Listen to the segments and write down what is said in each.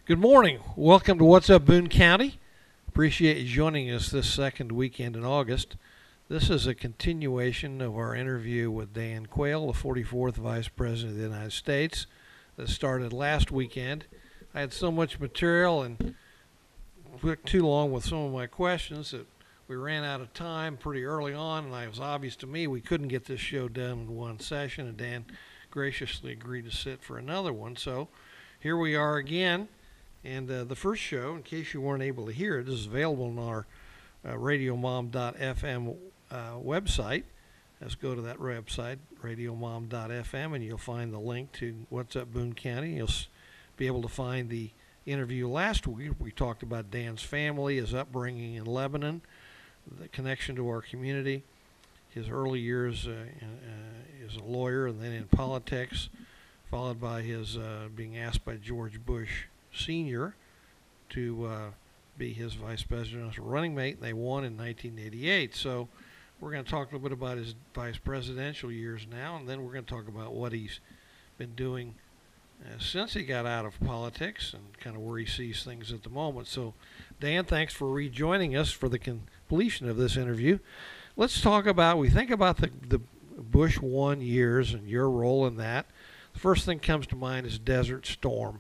Good morning. Welcome to What's Up Boone County. Appreciate you joining us this second weekend in August. This is a continuation of our interview with Dan Quayle, the 44th Vice President of the United States, that started last weekend. I had so much material and took too long with some of my questions that we ran out of time pretty early on, and it was obvious to me we couldn't get this show done in one session, and Dan graciously agreed to sit for another one. So here we are again. And the first show, in case you weren't able to hear it, is available on our radiomom.fm website. Let's go to that website, radiomom.fm, and you'll find the link to What's Up Boone County. You'll be able to find the interview last week. We talked about Dan's family, his upbringing in Lebanon, the connection to our community, his early years as a lawyer and then in politics, followed by his being asked by George Bush Sr. to be his vice presidential running mate, and they won in 1988. So we're going to talk a little bit about his vice presidential years now, and then we're going to talk about what he's been doing since he got out of politics and kind of where he sees things at the moment. So, Dan, thanks for rejoining us for the completion of this interview. Let's talk about, we think about the Bush 1 years and your role in that. The first thing comes to mind is Desert Storm.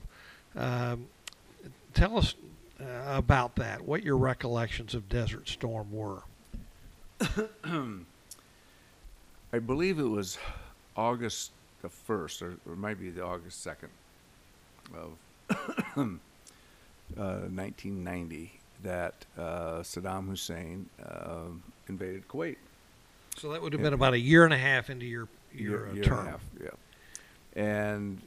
Tell us about that, what your recollections of Desert Storm were. I believe it was August the 1st, or it might be the August 2nd of 1990 that Saddam Hussein invaded Kuwait. So that would have been about a year and a half into your year term. And a half, yeah. And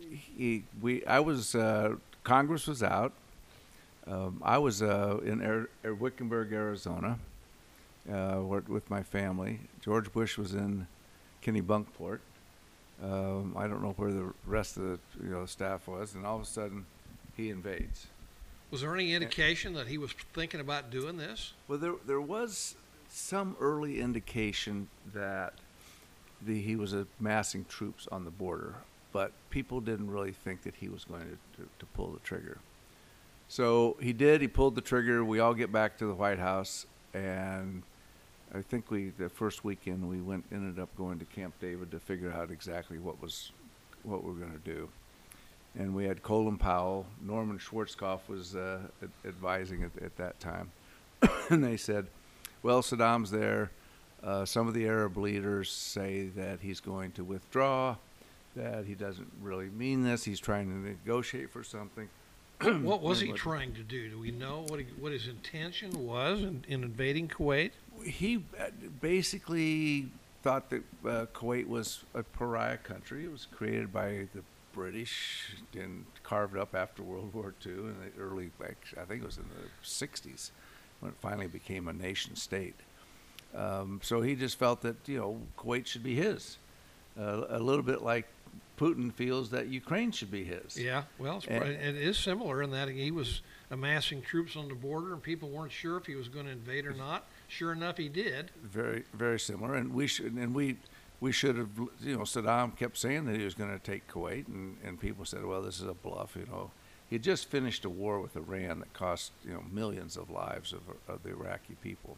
Congress was out. I was in Wickenburg, Arizona, with my family. George Bush was in Kennebunkport. I don't know where the rest of the staff was, and all of a sudden, he invades. Was there any indication that he was thinking about doing this? Well, there was some early indication that he was amassing troops on the border, but people didn't really think that he was going to pull the trigger. So he did. He pulled the trigger. We all get back to the White House, and I think the first weekend we ended up going to Camp David to figure out exactly what we're going to do. And we had Colin Powell, Norman Schwarzkopf was advising at that time, and they said, "Well, Saddam's there. Some of the Arab leaders say that he's going to withdraw, that he doesn't really mean this. He's trying to negotiate for something." What was he trying to do? Do we know what his intention was in invading Kuwait? He basically thought that Kuwait was a pariah country. It was created by the British and carved up after World War II in the early, I think it was in the 60s, when it finally became a nation state. So he just felt that, Kuwait should be his. A little bit like Putin feels that Ukraine should be his. Yeah, well, it is similar in that he was amassing troops on the border, and people weren't sure if he was going to invade or not. Sure enough, he did. Very, very similar, and we should have. Saddam kept saying that he was going to take Kuwait, and people said, "Well, this is a bluff." He had just finished a war with Iran that cost millions of lives of the Iraqi people.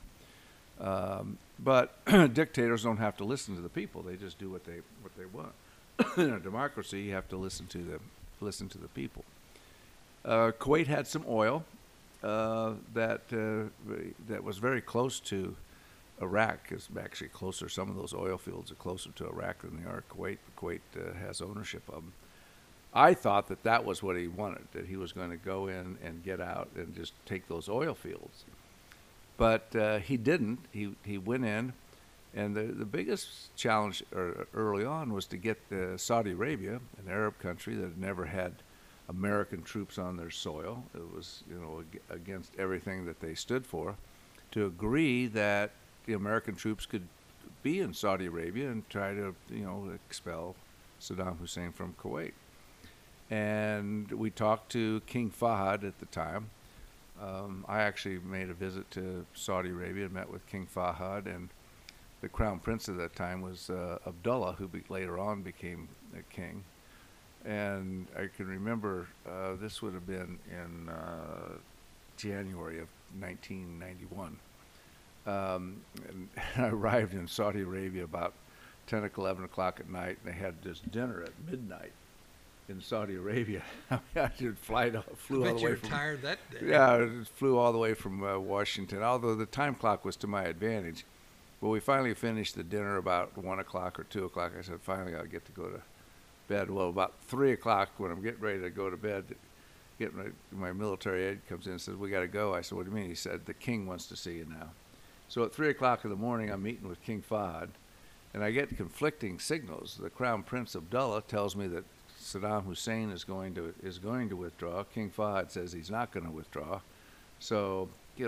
But dictators don't have to listen to the people; they just do what they want. In a democracy, you have to listen to the people. Kuwait had some oil that was very close to Iraq. It's actually closer. Some of those oil fields are closer to Iraq than they are Kuwait. Kuwait has ownership of them. I thought that was what he wanted, that he was going to go in and get out and just take those oil fields. But he didn't. He went in. And the biggest challenge early on was to get Saudi Arabia, an Arab country that had never had American troops on their soil. It was, against everything that they stood for, to agree that the American troops could be in Saudi Arabia and try to, expel Saddam Hussein from Kuwait. And we talked to King Fahd at the time. I actually made a visit to Saudi Arabia and met with King Fahd, and the crown prince at that time was Abdullah, who later on became a king. And I can remember this would have been in January of 1991. And I arrived in Saudi Arabia about 10 or 11 o'clock at night, and they had this dinner at midnight in Saudi Arabia. I flew all Bet the you way were from tired that day. yeah, I flew all the way from Washington. Although the time clock was to my advantage, but we finally finished the dinner about 1 o'clock or 2 o'clock. I said, finally, I'll get to go to bed. Well, about 3 o'clock, when I'm getting ready to go to bed, my military aide comes in and says, "We got to go." I said, "What do you mean?" He said, "The king wants to see you now." So at 3 o'clock in the morning, I'm meeting with King Fahd, and I get conflicting signals. The Crown Prince Abdullah tells me that Saddam Hussein is going to withdraw. King Fahd says he's not going to withdraw. So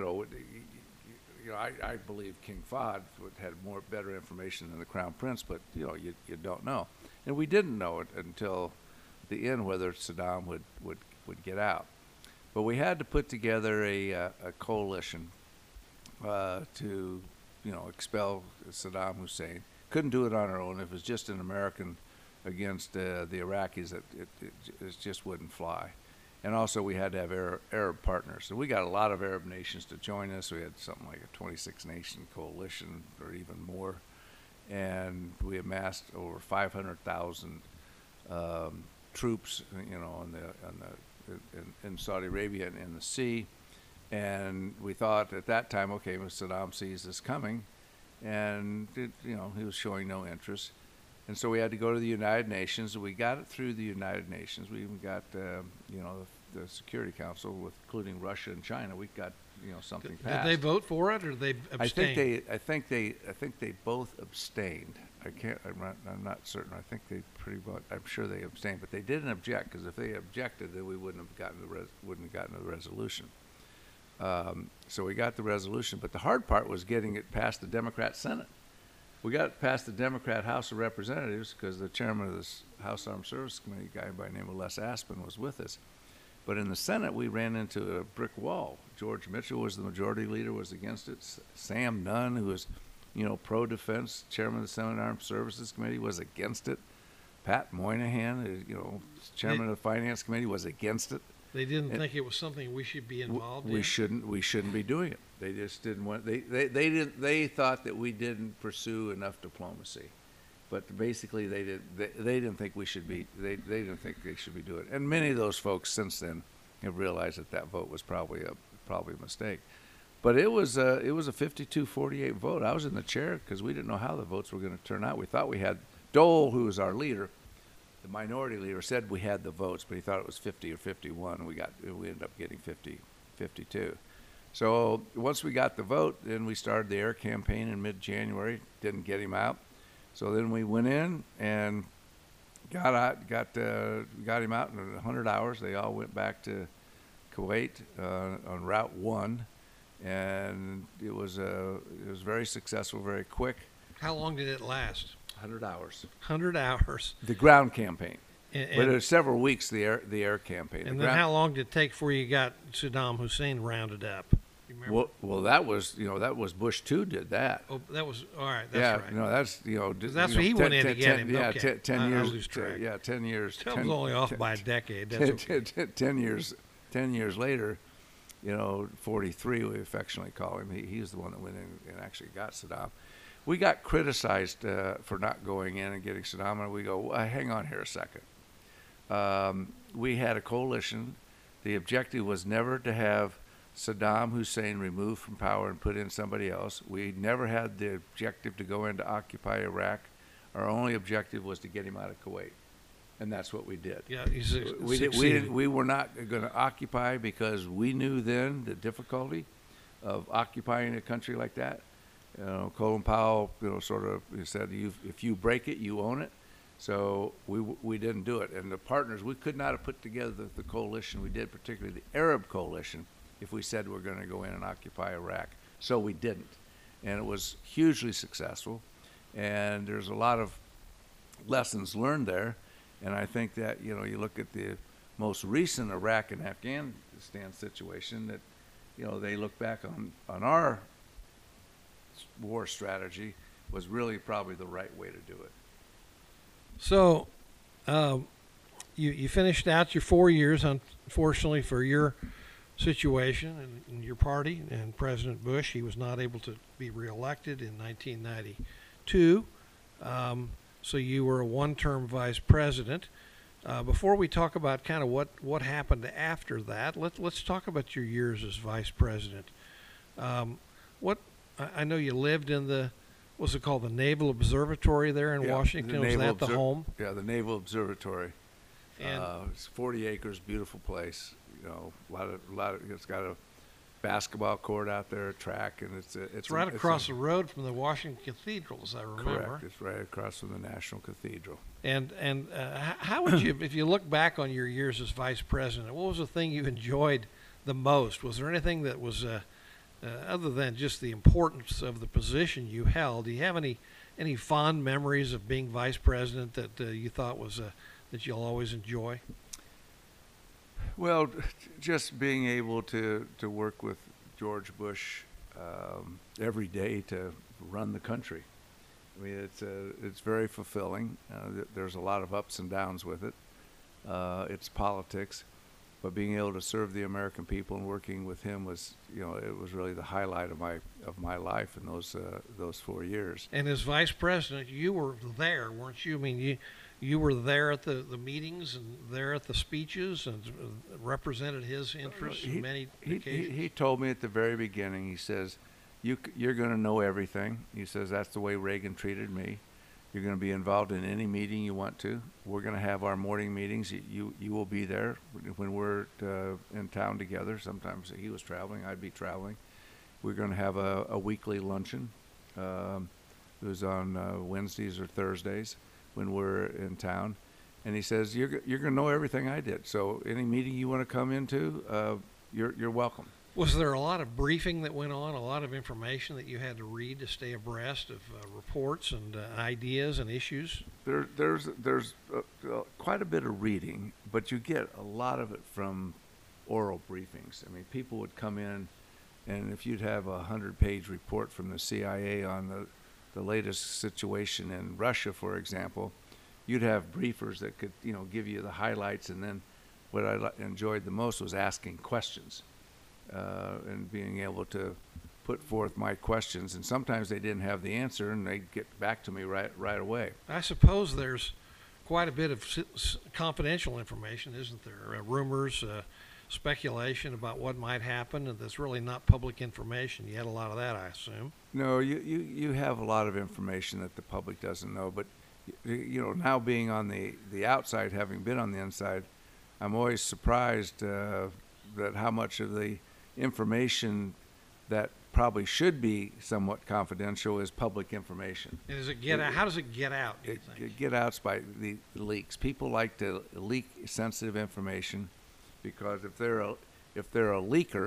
I believe King Fahd had better information than the Crown Prince, but you don't know, and we didn't know it until the end whether Saddam would get out. But we had to put together a coalition to expel Saddam Hussein. Couldn't do it on our own. If it was just an American against the Iraqis, it just wouldn't fly. And also we had to have Arab partners. So we got a lot of Arab nations to join us. We had something like a 26-nation coalition or even more. And we amassed over 500,000 troops, in Saudi Arabia and in the sea. And we thought at that time, okay, well, Saddam sees this coming, and he was showing no interest. And so we had to go to the United Nations. We got it through the United Nations. We even got, the Security Council, including Russia and China. We got, something passed. Did they vote for it, or they abstained? I think they both abstained. I'm not certain. I think they I'm sure they abstained, but they didn't object, because if they objected, then we wouldn't have gotten the resolution. So we got the resolution, but the hard part was getting it past the Democrat Senate. We got it past the Democrat House of Representatives because the chairman of the House Armed Services Committee, a guy by the name of Les Aspin, was with us. But in the Senate, we ran into a brick wall. George Mitchell was the majority leader, was against it. Sam Nunn, who was, pro-defense, chairman of the Senate Armed Services Committee, was against it. Pat Moynihan, chairman of the Finance Committee, was against it. They didn't think it was something we should be involved in. We shouldn't be doing it. They just didn't want. They thought that we didn't pursue enough diplomacy, but basically they didn't think we should be. They didn't think they should be doing it. And many of those folks since then have realized that vote was probably a mistake. But it was a 52-48 vote. I was in the chair because we didn't know how the votes were going to turn out. We thought we had Dole, who was our leader. The minority leader said we had the votes, but he thought it was 50 or 51. We ended up getting 52. So once we got the vote, then we started the air campaign in mid-January. Didn't get him out. So then we went in and got him out in 100 hours. They all went back to Kuwait on Route 1, and it was very successful, very quick. How long did it last? 100 hours. 100 hours. The ground campaign. But it And, was several weeks, the air campaign. and then how long did it take before you got Saddam Hussein rounded up? You remember? Well, that was Bush 2 did that. Oh, that was all right. That's right. That's 'Cause that's what he went in to get him. Yeah, Okay. 10 I years. lose track. 10 years. I was only off by a decade. That's okay. 10 years later, 43, we affectionately call him. He's the one that went in and actually got Saddam. We got criticized for not going in and getting Saddam, and we go, well, hang on here a second. We had a coalition. The objective was never to have Saddam Hussein removed from power and put in somebody else. We never had the objective to go in to occupy Iraq. Our only objective was to get him out of Kuwait, and that's what we did. Yeah, he We were not going to occupy because we knew then the difficulty of occupying a country like that. Colin Powell, sort of said, if you break it, you own it. So we didn't do it. And the partners, we could not have put together the coalition we did, particularly the Arab coalition, if we said we're going to go in and occupy Iraq. So we didn't. And it was hugely successful. And there's a lot of lessons learned there. And I think that, you look at the most recent Iraq and Afghanistan situation, that, they look back on our war strategy was really probably the right way to do it. So, you finished out your 4 years, unfortunately for your situation and your party and President Bush. He was not able to be reelected in 1992. So you were a one-term vice president. Before we talk about kind of what happened after that, let's talk about your years as vice president. What I know you lived in the, what's it called, the Naval Observatory there in Washington. Was that the home? Yeah, the Naval Observatory. And It's 40 acres, beautiful place. You know, a lot of. It's got a basketball court out there, a track, and it's right across the road from the Washington Cathedral, as I remember. Correct. It's right across from the National Cathedral. And how would you, if you look back on your years as vice president, what was the thing you enjoyed the most? Was there anything that was other than just the importance of the position you held? Do you have any fond memories of being vice president that you thought was that you'll always enjoy? Well, just being able to work with George Bush every day to run the country. I mean, it's very fulfilling. There's a lot of ups and downs with it. It's politics, but being able to serve the American people and working with him was, it was really the highlight of my life in those 4 years. And as vice president, you were there, weren't you? I mean, you were there at the meetings and there at the speeches and represented his interests in many occasions. He told me at the very beginning, he says, you're going to know everything. He says, that's the way Reagan treated me. You're going to be involved in any meeting you want to. We're going to have our morning meetings. You will be there when we're in town together. Sometimes he was traveling, I'd be traveling. We're going to have a weekly luncheon. It was on Wednesdays or Thursdays when we're in town. And he says, you're going to know everything I did. So any meeting you want to come into, you're welcome. Was there a lot of briefing that went on, a lot of information that you had to read to stay abreast of reports and ideas and issues? There's quite a bit of reading, but you get a lot of it from oral briefings. I mean, people would come in, and if you'd have a 100-page report from the CIA on the latest situation in Russia, for example, you'd have briefers that could, give you the highlights, and then what I enjoyed the most was asking questions. And being able to put forth my questions, and sometimes they didn't have the answer, and they'd get back to me right away. I suppose there's quite a bit of confidential information, isn't there? Rumors, speculation about what might happen, and that's really not public information. You had a lot of that, I assume. No, you have a lot of information that the public doesn't know, but now being on the outside, having been on the inside, I'm always surprised that how much of the information that probably should be somewhat confidential is public information. And does it get out? How does it get out, do you think? It get out by the leaks. People like to leak sensitive information because if they're a leaker,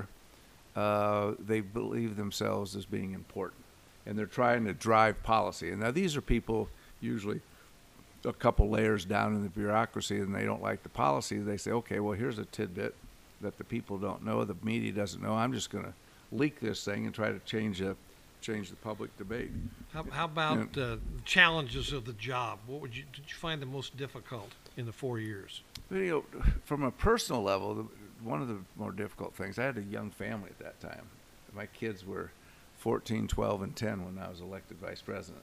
they believe themselves as being important, and they're trying to drive policy. And now these are people usually a couple layers down in the bureaucracy, and they don't like the policy. They say, okay, well, here's a tidbit that the people don't know, the media doesn't know. I'm just going to leak this thing and try to change the public debate. How about challenges of the job? What did you find the most difficult in the 4 years? From a personal level, one of the more difficult things, I had a young family at that time. My kids were 14, 12, and 10 when I was elected vice president.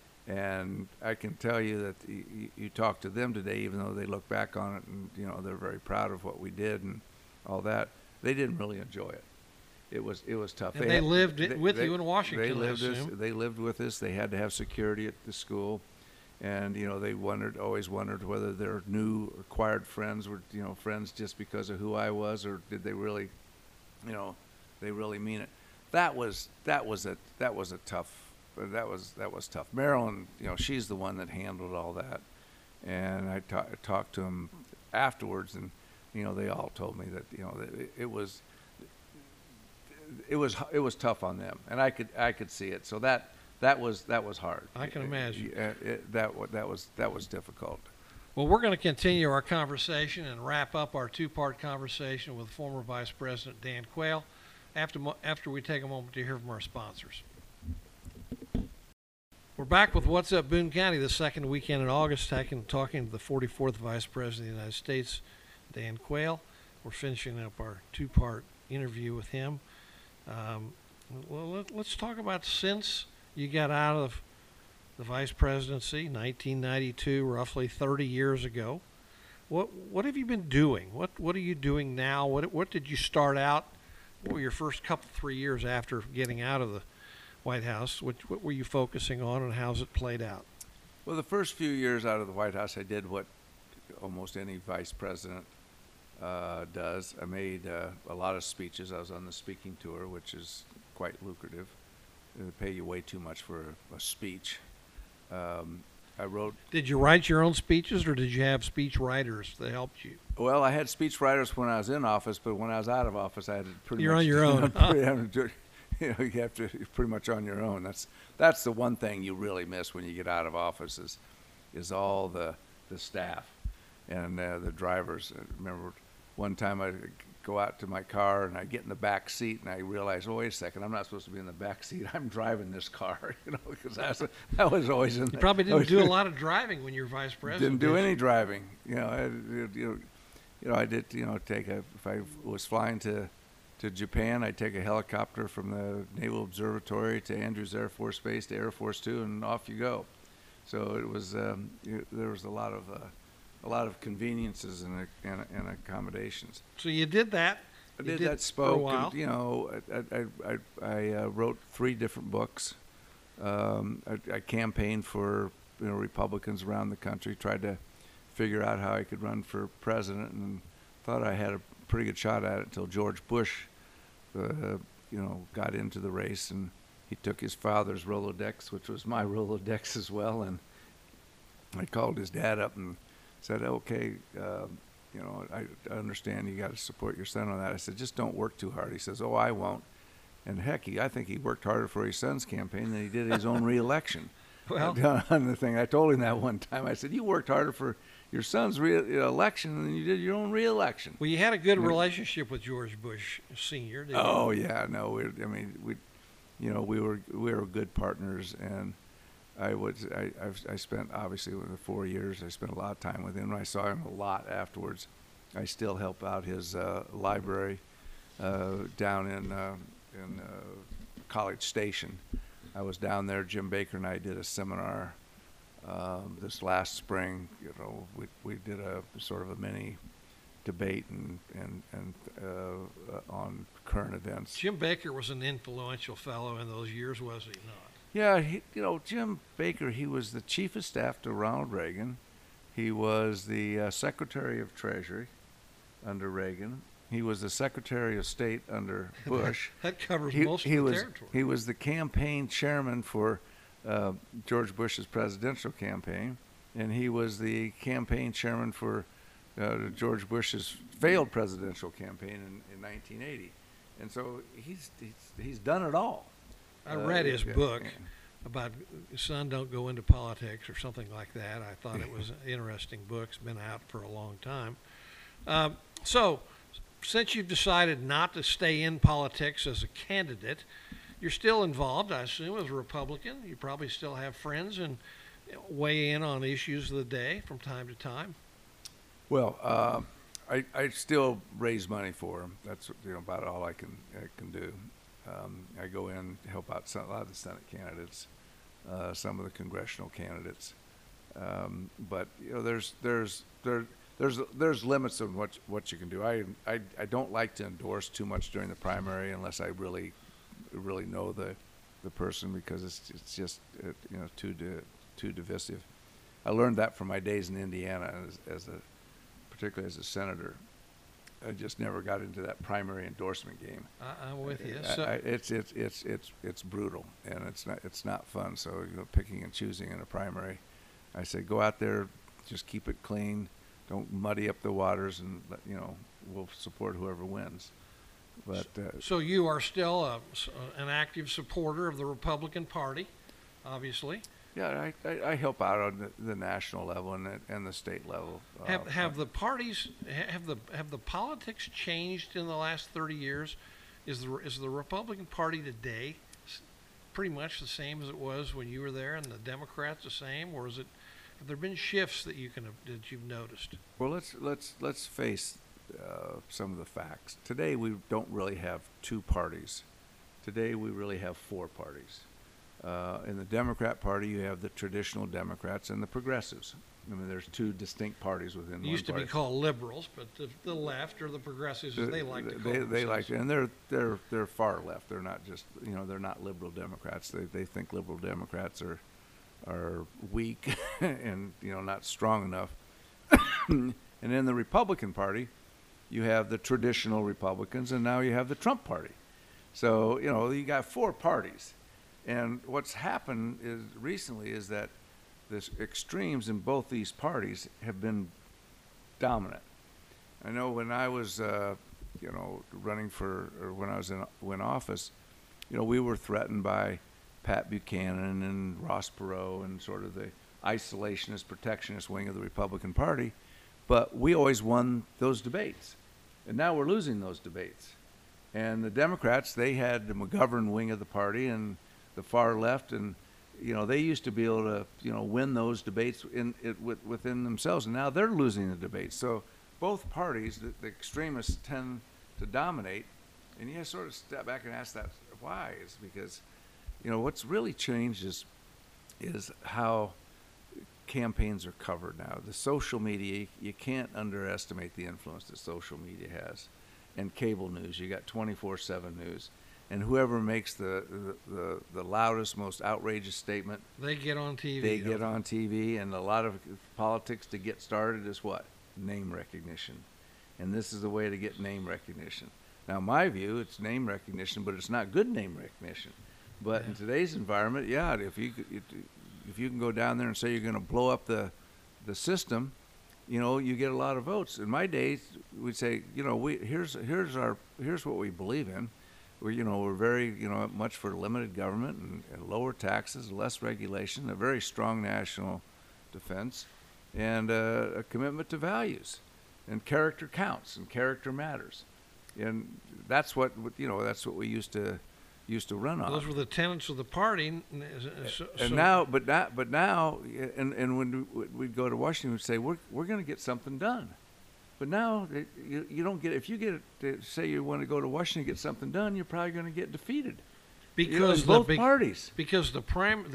And I can tell you that you talk to them today, even though they look back on it and they're very proud of what we did and all that, they didn't really enjoy it. It was tough. And they lived with you in Washington. They lived with us. They had to have security at the school, and they always wondered whether their new acquired friends were friends just because of who I was, or did they really, they really mean it. That was tough. Marilyn, she's the one that handled all that, and I talked to them afterwards, and they all told me that it was tough on them, and I could see it. So that was hard. I can imagine. That was difficult. Well, we're going to continue our conversation and wrap up our two-part conversation with former Vice President Dan Quayle after we take a moment to hear from our sponsors. We're back with What's Up Boone County, the second weekend in August, talking to the 44th Vice President of the United States, Dan Quayle. We're finishing up our two-part interview with him. Let's talk about since you got out of the vice presidency, 1992, roughly 30 years ago. What have you been doing? What are you doing now? What did you start out? What were your first couple 3 years after getting out of the White House? What were you focusing on, and how's it played out? Well, the first few years out of the White House, I did what almost any vice president does. I made a lot of speeches. I was on the speaking tour, which is quite lucrative. They pay you way too much for a speech. I wrote. Did you write your own speeches, or did you have speech writers that helped you? Well, I had speech writers when I was in office, but when I was out of office, I had to pretty You're much. on your own. You know, you have to pretty much on your own. That's the one thing you really miss when you get out of office is all the staff and the drivers. I remember one time I go out to my car and I get in the back seat and I realize, oh, wait a second, I'm not supposed to be in the back seat. I'm driving this car, you know, because I was always in. You probably didn't do a lot of driving when you were vice president. Didn't do any driving. You know, I did. You know, if I was flying to Japan, I'd take a helicopter from the Naval Observatory to Andrews Air Force Base to Air Force Two, and off you go. So it was there was a lot of conveniences and accommodations. So you did that. I did that. For a while. And, you know, I wrote 3 different books. I campaigned for Republicans around the country, tried to figure out how I could run for president, and thought I had a pretty good shot at it until George Bush, got into the race, and he took his father's Rolodex, which was my Rolodex as well, and I called his dad up and said, okay, I understand you got to support your son on that. I said, just don't work too hard. He says, oh, I won't. And heck, I think he worked harder for his son's campaign than he did his own reelection. Well, on the thing, I told him that one time. I said, you worked harder for your son's election than you did your own reelection. Well, you had a good relationship with George Bush Sr., didn't you? Oh yeah, no, we were good partners, and I spent obviously with the 4 years. I spent a lot of time with him. I saw him a lot afterwards. I still help out his library down in College Station. I was down there. Jim Baker and I did a seminar this last spring. You know, we did a sort of a mini debate and on current events. Jim Baker was an influential fellow in those years, was he not? Yeah, Jim Baker, he was the chief of staff to Ronald Reagan. He was the Secretary of Treasury under Reagan. He was the Secretary of State under Bush. That covers most of the territory. He was the campaign chairman for George Bush's presidential campaign, and he was the campaign chairman for George Bush's failed presidential campaign in 1980. And so he's done it all. I read his book about Son, Don't Go Into Politics or something like that. I thought it was an interesting book. It's been out for a long time. So since you've decided not to stay in politics as a candidate, you're still involved, I assume, as a Republican. You probably still have friends and weigh in on issues of the day from time to time. Well, I still raise money for him. That's about all I can do. I go in, help out a lot of the Senate candidates, some of the congressional candidates, but there's limits on what you can do. I don't like to endorse too much during the primary unless I really know the person, because it's just too divisive. I learned that from my days in Indiana particularly as a senator. I just never got into that primary endorsement game. I'm with you. It's brutal, and it's not fun. So picking and choosing in a primary, I say go out there, just keep it clean, don't muddy up the waters, and we'll support whoever wins. But so you are still an active supporter of the Republican Party, obviously. Yeah, I help out on the national level and the state level. Have the parties have the politics changed in the last 30 years? Is the Republican Party today pretty much the same as it was when you were there, and the Democrats the same, or is it? Have there been shifts that you've noticed? Well, let's face some of the facts. Today we don't really have two parties. Today we really have four parties. In the Democrat Party, you have the traditional Democrats and the progressives. I mean, there's two distinct parties within one It used to party. be called liberals, but the left or the progressives, as they like to call They themselves. like, and they're far left. They're not just, they're not liberal Democrats. They think liberal Democrats are weak and not strong enough. And in the Republican Party, you have the traditional Republicans, and now you have the Trump Party. So you got four parties, and what's happened recently is that the extremes in both these parties have been dominant. I know when I was running or when I was in office, we were threatened by Pat Buchanan and Ross Perot and sort of the isolationist, protectionist wing of the Republican Party, but we always won those debates. And now we're losing those debates. And the Democrats, they had the McGovern wing of the party and the far left, and they used to be able to win those debates within themselves, and now they're losing the debates. So both parties, the extremists tend to dominate, and you sort of step back and ask that why. It's because what's really changed is how campaigns are covered now. The social media, you can't underestimate the influence that social media has, and cable news. You got 24/7 news. And whoever makes the loudest, most outrageous statement, They get on TV. they get on TV. And a lot of politics to get started is what? Name recognition. And this is the way to get name recognition. Now, my view, it's name recognition, but it's not good name recognition. But in today's environment, if you can go down there and say you're going to blow up the system, you get a lot of votes. In my days, we'd say, here's what we believe in. We're very, much for limited government and lower taxes, less regulation, a very strong national defense, and a commitment to values. And character counts, and character matters. And that's what we used to run on. Those were the tenets of the party. And now, but now, and when we'd go to Washington, we'd say we're going to get something done. But now you don't get. If you get to say you want to go to Washington and get something done, you're probably going to get defeated. Because both parties. Because the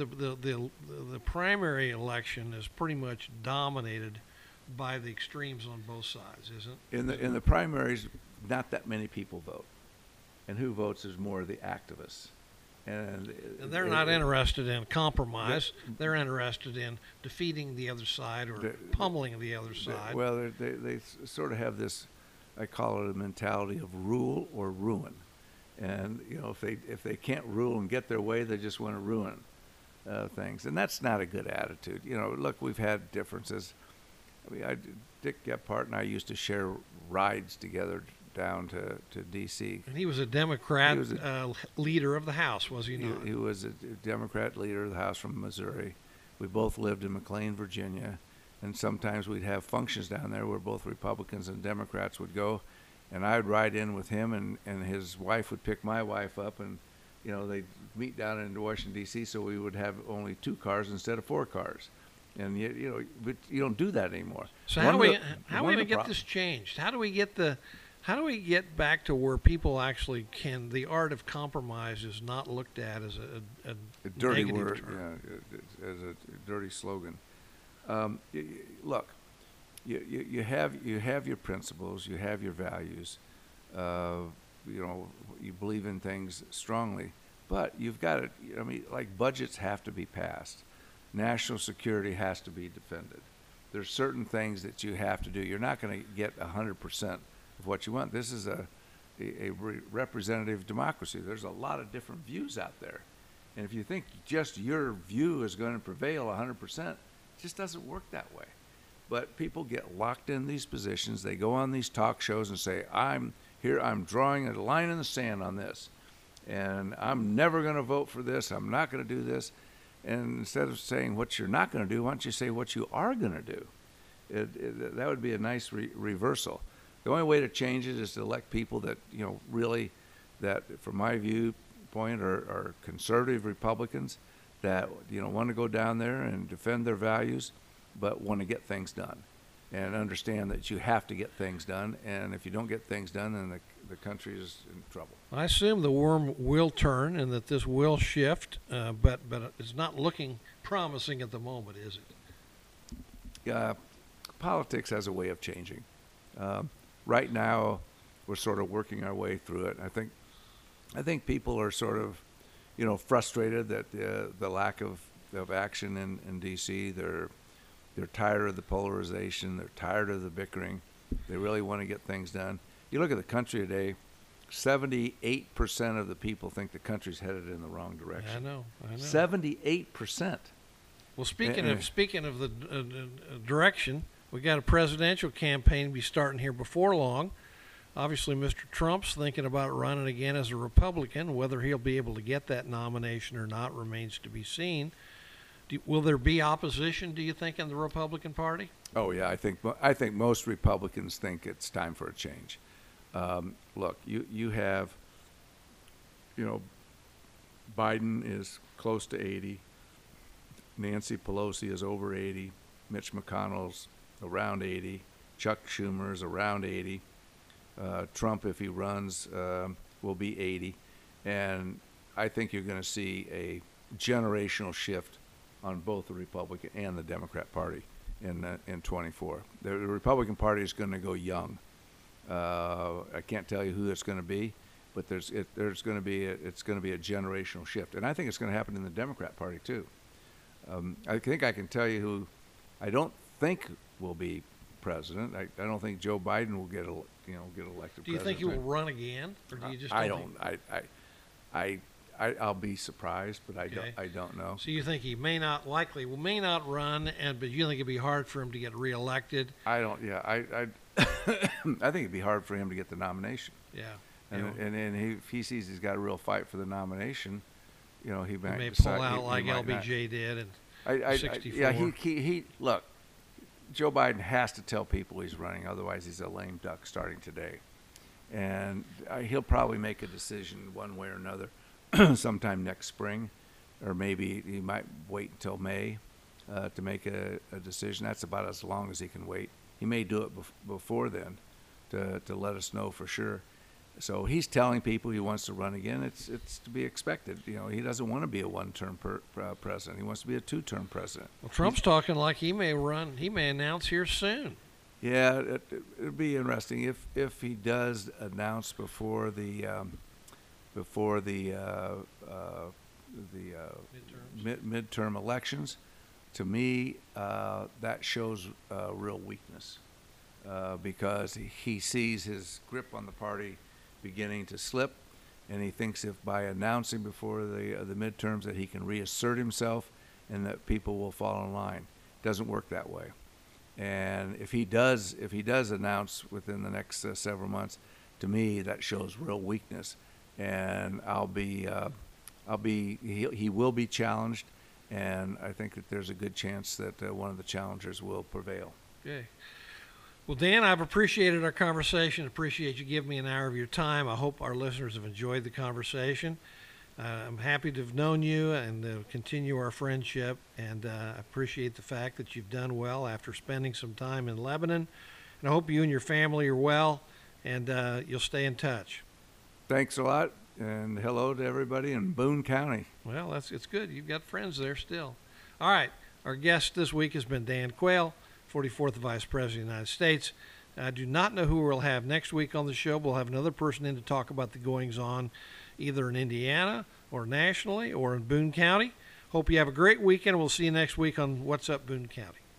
primary election is pretty much dominated by the extremes on both sides, isn't it? In the primaries, not that many people vote, and who votes is more the activists. And they're not interested in compromise. They're interested in defeating the other side or pummeling the other side. Well, they sort of have this, I call it a mentality of rule or ruin. And if they can't rule and get their way, they just want to ruin things. And that's not a good attitude. Look, we've had differences. I mean, Dick Gephardt and I used to share rides together down to D.C. And he was a Democrat leader of the House, was he not? He was a Democrat leader of the House from Missouri. We both lived in McLean, Virginia, and sometimes we'd have functions down there where both Republicans and Democrats would go, and I'd ride in with him, and his wife would pick my wife up, and they'd meet down in Washington, D.C., so we would have only 2 cars instead of 4 cars. And but you don't do that anymore. So how do we going to get this changed? How do we get back to where people actually can? The art of compromise is not looked at as a dirty negative word, term. as a dirty slogan. Look, you have your principles, you have your values. You believe in things strongly, but you've got to. I mean, like budgets have to be passed. National security has to be defended. There's certain things that you have to do. You're not going to get 100% of what you want. This is a representative democracy. There's a lot of different views out there. And if you think just your view is going to prevail 100%, it just doesn't work that way. But people get locked in these positions. They go on these talk shows and say, I'm drawing a line in the sand on this. And I'm never going to vote for this. I'm not going to do this. And instead of saying what you're not going to do, why don't you say what you are going to do? That would be a nice reversal. The only way to change it is to elect people that, really, that, from my view, point are conservative Republicans that want to go down there and defend their values, but want to get things done, and understand that you have to get things done. And if you don't get things done, then the country is in trouble. I assume the worm will turn and that this will shift, but it's not looking promising at the moment, is it? Politics has a way of changing. Right now, we're sort of working our way through it. I think people are sort of, frustrated that the lack of action in D.C. They're tired of the polarization. They're tired of the bickering. They really want to get things done. You look at the country today, 78% of the people think the country's headed in the wrong direction. I know. 78%. Well, speaking of the direction, we got a presidential campaign to be starting here before long. Obviously, Mr. Trump's thinking about running again as a Republican. Whether he'll be able to get that nomination or not remains to be seen. Will there be opposition, do you think, in the Republican Party? Oh yeah, I think most Republicans think it's time for a change. Look, you have, Biden is close to 80. Nancy Pelosi is over 80. Mitch McConnell's around 80. Chuck Schumer's around 80. Trump, if he runs, will be 80. And I think you're going to see a generational shift on both the Republican and the Democrat Party in 24. The Republican Party is going to go young. I can't tell you who it's going to be, but it's going to be a generational shift, and I think it's going to happen in the Democrat Party too. I think I can tell you who I don't think will be president. I don't think Joe Biden will get elected. Do you think he will run again, or do you just? I'll be surprised, but I don't know. So you think he may not run, but you think it'd be hard for him to get reelected? I don't. Yeah, I I think it'd be hard for him to get the nomination. Yeah. And if he sees he's got a real fight for the nomination, he may decide, pull out like LBJ did in '64. Yeah, he look. Joe Biden has to tell people he's running, otherwise he's a lame duck starting today. And he'll probably make a decision one way or another sometime next spring, or maybe he might wait until May to make a decision. That's about as long as he can wait. He may do it before then to let us know for sure. So he's telling people he wants to run again. It's to be expected. He doesn't want to be a one-term president. He wants to be a two-term president. Well, Trump's talking like he may run. He may announce here soon. Yeah, it'll be interesting if he does announce before the midterm elections. To me, that shows real weakness because he sees his grip on the party beginning to slip, and he thinks if by announcing before the midterms that he can reassert himself and that people will fall in line. It doesn't work that way. And if he does announce within the next several months, to me that shows real weakness. And he will be challenged, and I think that there's a good chance that one of the challengers will prevail. Okay. Well, Dan, I've appreciated our conversation. Appreciate you giving me an hour of your time. I hope our listeners have enjoyed the conversation. I'm happy to have known you and continue our friendship, and I appreciate the fact that you've done well after spending some time in Lebanon. And I hope you and your family are well, and you'll stay in touch. Thanks a lot, and hello to everybody in Boone County. Well, it's good. You've got friends there still. All right. Our guest this week has been Dan Quayle, 44th Vice President of the United States. I do not know who we'll have next week on the show. We'll have another person in to talk about the goings-on either in Indiana or nationally or in Boone County. Hope you have a great weekend. We'll see you next week on What's Up Boone County.